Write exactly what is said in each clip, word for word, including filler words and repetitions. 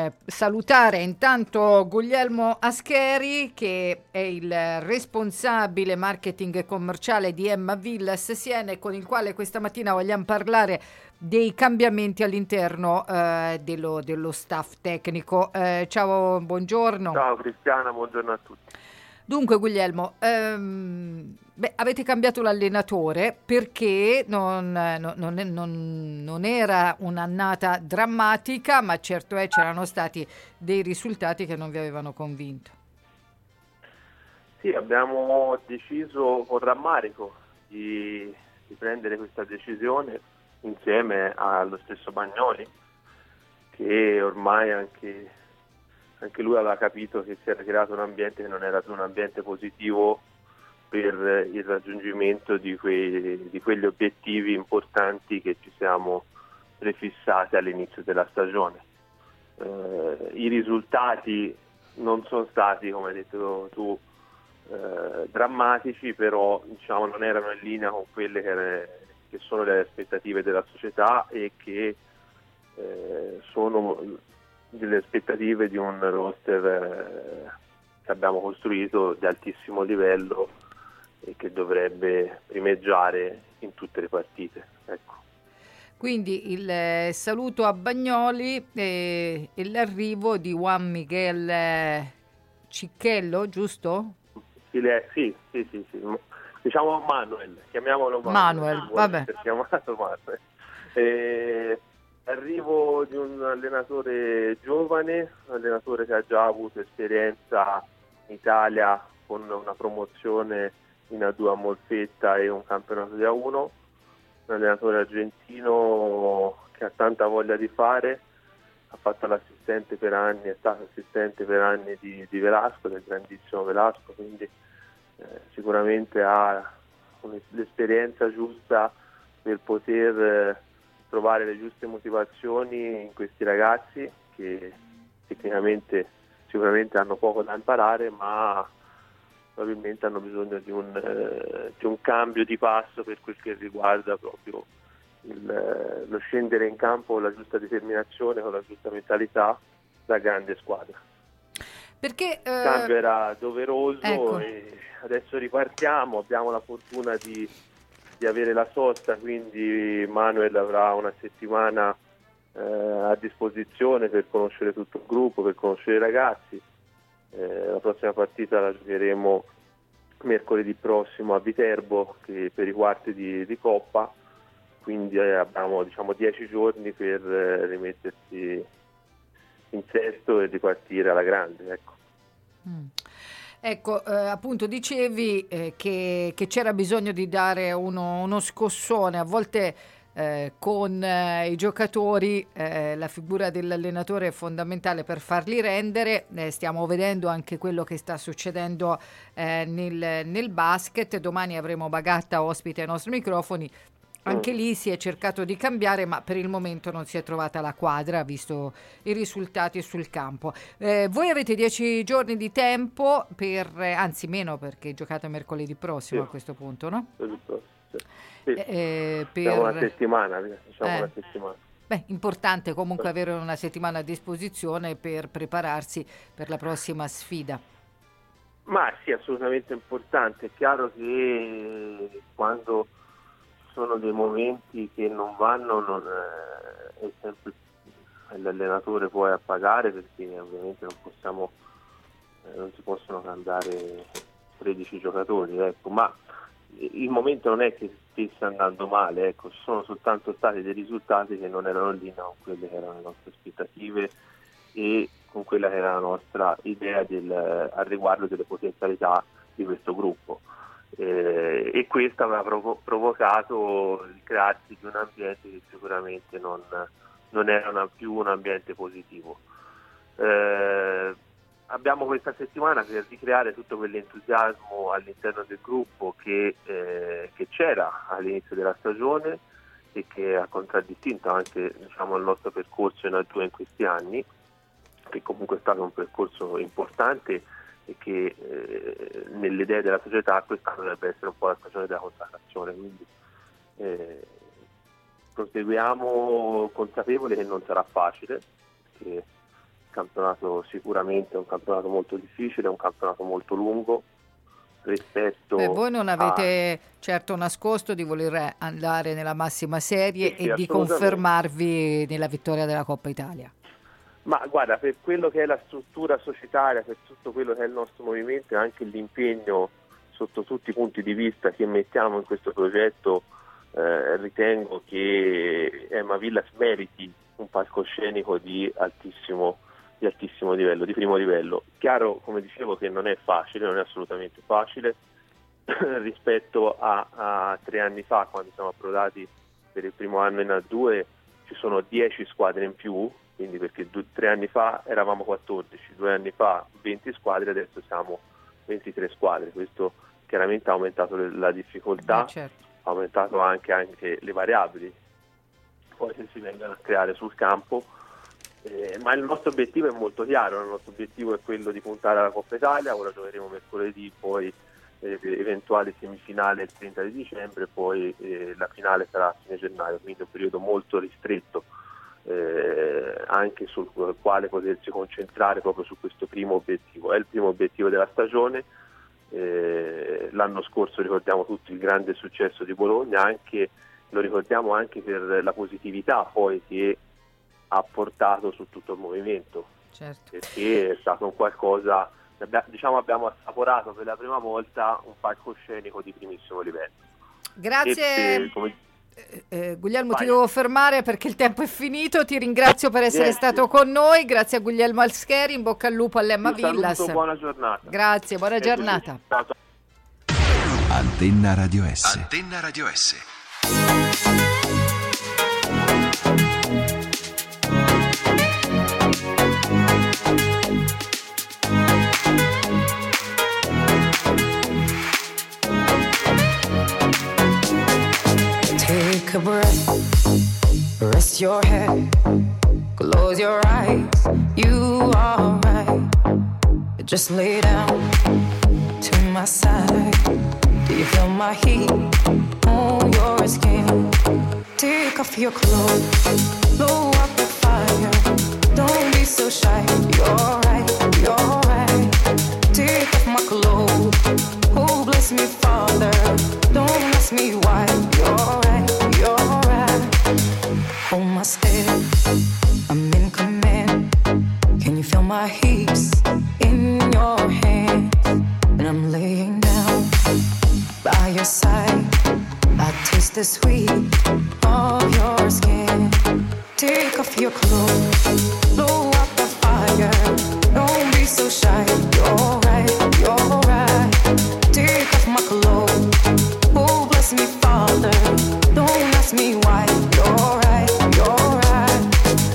eh, salutare intanto Guglielmo Ascheri, che è il responsabile marketing e commerciale di Emma Villas Siena, con il quale questa mattina vogliamo parlare dei cambiamenti all'interno eh, dello, dello staff tecnico. Eh, ciao, buongiorno. Ciao Cristiana, buongiorno a tutti. Dunque Guglielmo, ehm, beh, avete cambiato l'allenatore perché non, non, non, non, non era un'annata drammatica, ma certo è c'erano stati dei risultati che non vi avevano convinto. Sì, abbiamo deciso con rammarico di, di prendere questa decisione insieme allo stesso Bagnoli, che ormai anche, anche lui aveva capito che si era creato un ambiente che non era più un ambiente positivo per il raggiungimento di, quei, di quegli obiettivi importanti che ci siamo prefissati all'inizio della stagione. Eh, I risultati non sono stati, come hai detto tu, eh, drammatici, però diciamo, non erano in linea con quelle che, era, che sono le aspettative della società e che eh, sono delle aspettative di un roster eh, che abbiamo costruito di altissimo livello e che dovrebbe primeggiare in tutte le partite. Ecco. Quindi il eh, saluto a Bagnoli e, e l'arrivo di Juan Miguel eh, Cicchello, giusto? Sì, le- sì, sì, sì, sì. Diciamo Manuel, chiamiamolo Manuel. Manuel, vabbè. Chiamato Manuel. Eh, arrivo di un allenatore giovane, un allenatore che ha già avuto esperienza in Italia con una promozione in A due a Molfetta e un campionato di A uno, un allenatore argentino che ha tanta voglia di fare, ha fatto l'assistente per anni, è stato assistente per anni di, di Velasco, del grandissimo Velasco, quindi eh, sicuramente ha l'esperienza giusta per poter eh, trovare le giuste motivazioni in questi ragazzi che tecnicamente sicuramente hanno poco da imparare, ma probabilmente hanno bisogno di un, eh, di un cambio di passo per quel che riguarda proprio il, eh, lo scendere in campo con la giusta determinazione, con la giusta mentalità, da grande squadra. Perché eh, il cambio era doveroso, ecco. E adesso ripartiamo, abbiamo la fortuna di, di avere la sosta, quindi Manuel avrà una settimana eh, a disposizione per conoscere tutto il gruppo, per conoscere i ragazzi. Eh, la prossima partita la giocheremo mercoledì prossimo a Viterbo, che per i quarti di, di Coppa, quindi eh, abbiamo diciamo dieci giorni per eh, rimettersi in sesto e ripartire alla grande, ecco. Mm. Ecco, eh, appunto dicevi eh, che, che c'era bisogno di dare uno, uno scossone, a volte eh, con eh, i giocatori eh, la figura dell'allenatore è fondamentale per farli rendere. Eh, stiamo vedendo anche quello che sta succedendo eh, nel, nel basket. Domani avremo Bagatta ospite ai nostri microfoni. Anche lì si è cercato di cambiare, ma per il momento non si è trovata la quadra, visto i risultati sul campo. Eh, voi avete dieci giorni di tempo, per, eh, anzi meno perché giocate mercoledì prossimo Sì. a questo punto, no? Sì. Sì. Eh, per... Diciamo una settimana, diciamo eh. una settimana. Beh, importante comunque avere una settimana a disposizione per prepararsi per la prossima sfida. Ma sì, assolutamente importante. È chiaro che quando sono dei momenti che non vanno, non è, è sempre l'allenatore poi a pagare, perché ovviamente non possiamo eh, non si possono cambiare tredici giocatori, ecco, ma il momento non è che stesse andando male, ecco, ci sono soltanto stati dei risultati che non erano in linea con quelle che erano le nostre aspettative e con quella che era la nostra idea del, al riguardo delle potenzialità di questo gruppo. Eh, e questo aveva provo- provocato il crearsi di un ambiente che sicuramente non, non era una, più un ambiente positivo. Eh, abbiamo questa settimana per ricreare tutto quell'entusiasmo all'interno del gruppo che, eh, che c'era all'inizio della stagione e che ha contraddistinto anche diciamo, il nostro percorso in A due in questi anni, che comunque è stato un percorso importante e che eh, nelle idee della società quest'anno dovrebbe essere un po' la stagione della consacrazione, quindi eh, proseguiamo consapevoli che non sarà facile, perché campionato sicuramente è un campionato molto difficile, è un campionato molto lungo rispetto Beh, voi non avete a... certo nascosto di voler andare nella massima serie Sì, sì, e di confermarvi nella vittoria della Coppa Italia. Ma guarda, per quello che è la struttura societaria, per tutto quello che è il nostro movimento e anche l'impegno sotto tutti i punti di vista che mettiamo in questo progetto, eh, ritengo che Emma Villas meriti un palcoscenico di altissimo, di altissimo livello, di primo livello. Chiaro, come dicevo, che non è facile, non è assolutamente facile rispetto a, a tre anni fa, quando siamo approdati per il primo anno in A due, ci sono dieci squadre in più, quindi perché due, tre anni fa eravamo quattordici, due anni fa venti squadre, adesso siamo ventitré squadre. Questo chiaramente ha aumentato le, la difficoltà, eh, certo. ha aumentato anche, anche le variabili poi che si vengono a creare sul campo, eh, ma il nostro obiettivo è molto chiaro, il nostro obiettivo è quello di puntare alla Coppa Italia. Ora giocheremo mercoledì, poi eh, eventuale semifinale il trenta di dicembre, poi eh, la finale sarà a fine gennaio, quindi un periodo molto ristretto, eh, anche sul quale potersi concentrare proprio su questo primo obiettivo. È il primo obiettivo della stagione. Eh, l'anno scorso ricordiamo tutti il grande successo di Bologna, anche lo ricordiamo anche per la positività poi che ha portato su tutto il movimento, certo. Perché è stato un qualcosa, diciamo, abbiamo assaporato per la prima volta un palcoscenico di primissimo livello. Grazie. E, come... eh, eh, Guglielmo, Vai. ti devo fermare perché il tempo è finito. Ti ringrazio per essere Niente. stato con noi. Grazie a Guglielmo Alscheri, in bocca al lupo all'Emma Un saluto, Villas. buona giornata. Grazie, buona E giornata. ciao, ciao. Antenna Radio S. Antenna Radio S. Take a breath, rest your head, close your eyes, you are right. Just lay down to my side. Do you feel my heat on your skin? Take off your clothes, blow up the fire. Don't be so shy, you're right, you're right. Take off my clothes, oh bless me Father. Don't ask me why, you're right, you're right. Hold my step, I'm in command. Can you feel my hips in your hands? And I'm laying down by your side. I taste the sweet of your skin. Take off your clothes, blow up the fire. Don't be so shy, you're right, you're right. Take off my clothes, oh bless me Father. Don't ask me why, you're right, you're right.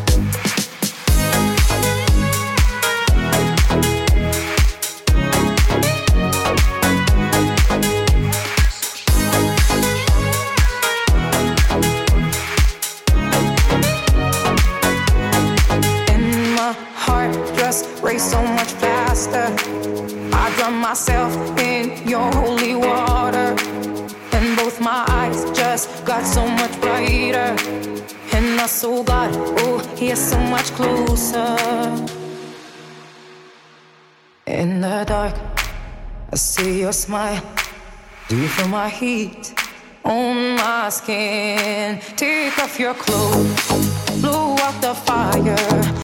And my heart just raced so much faster. I drown myself in your holy water, and both my eyes just got so much brighter. And I saw God, oh, He is so much closer. In the dark, I see your smile. Do you feel my heat on my skin? Take off your clothes, blow out the fire.